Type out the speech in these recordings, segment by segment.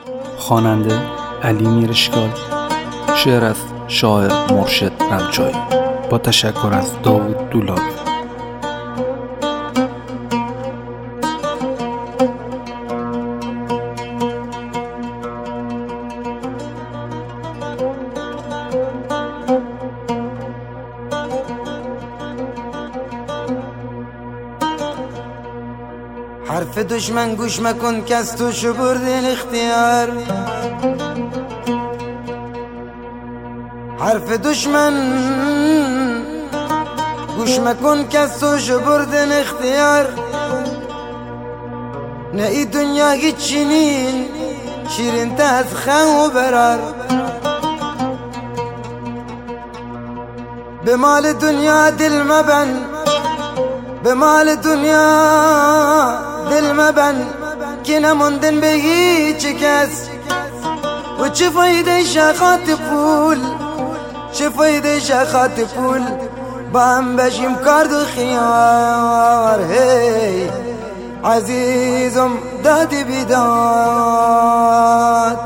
خواننده علی میرشکال، شعر از شاعر مرشد رمچایی با تشکر از داوود دولابی. حرف دشمن گوش مکن که از تو شو بردن اختیار. حرف دشمن گوش مکن که از تو شو بردن اختیار. نه ای دنیا هیچ چنین شیرین تا از خو برار. به مال دنیا دل مبن، به مال دنیا دل مبن که نموندن به هیچ کس. و چه فایده شخات پول، چه فایده شخات پول با هم بشیم کارد و خیار. هی عزیزم دادی بیداد.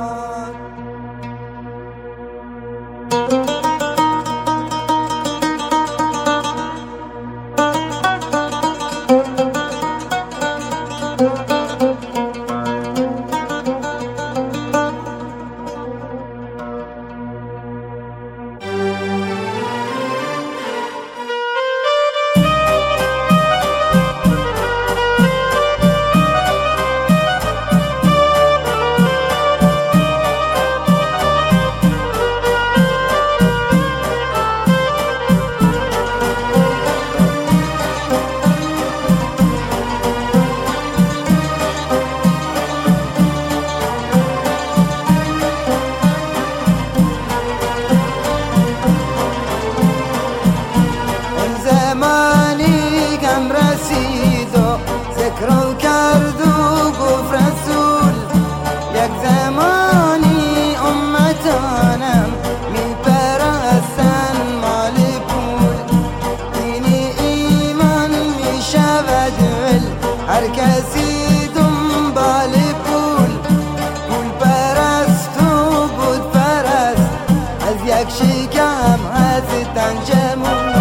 ذکر کرد و گفت رسول یک زمانی امتانم می پرستن مال پول. دین ایمان می شود ول هر کسی دنبال پول. پول پرست و بود پرست از یک شکم هستن جمول.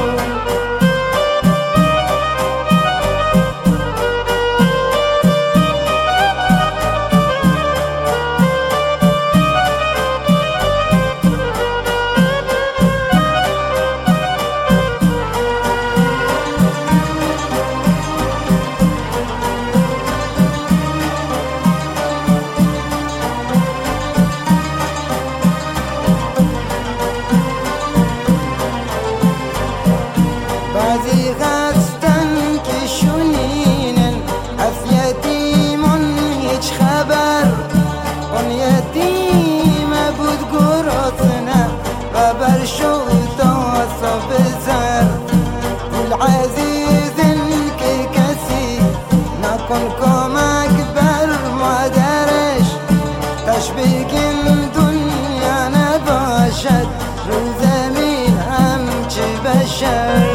بعضی هستن که شونینن از یتیمون هیچ خبر. اون یتیم بود گرسنه و بر شد تا صاحب زر. پول عزیزن که کسی نکن کمک بر مادرش. تشبیه دنیا نباشد رو زمین همچه بشر.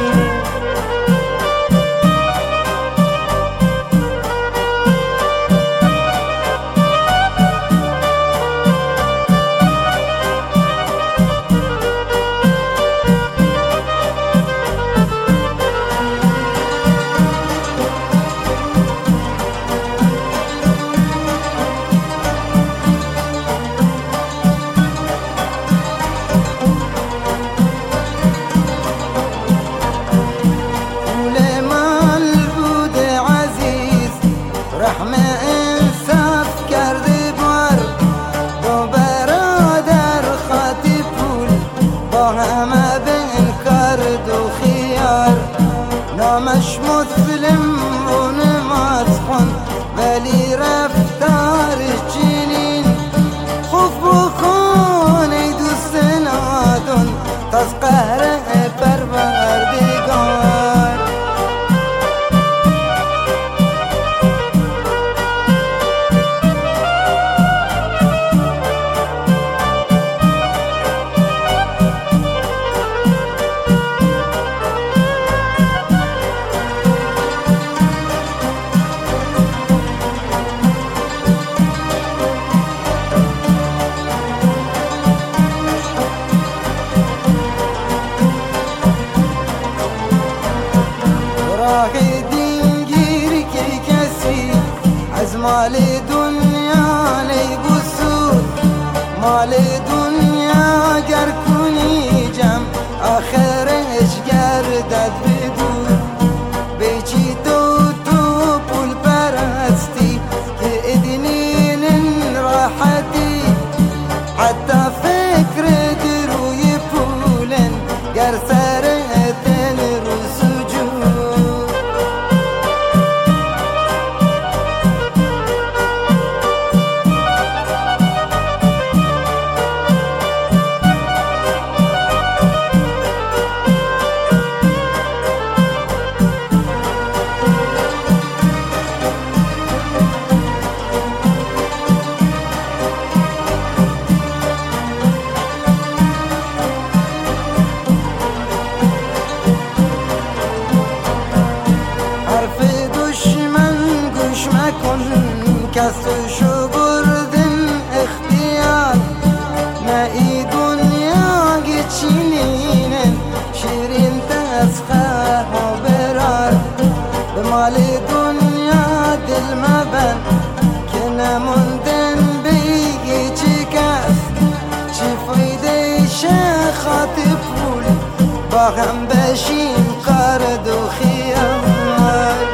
با هم بشیم قرد و خیال.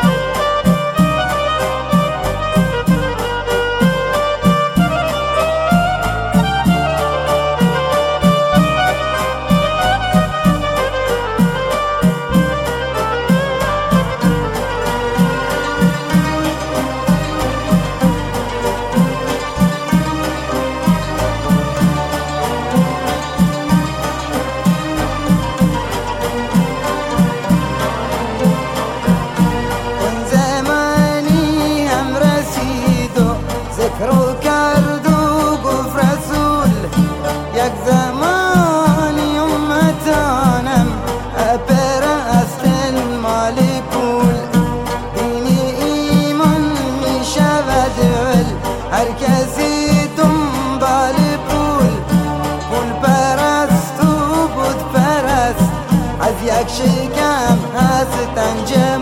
رو کرد و گفت رسول یک زمانی امتانم پرست مال پول، دین ایمان می شود هر کسی دنبال پول. پول پرست و بود پرست از یک شکم هستن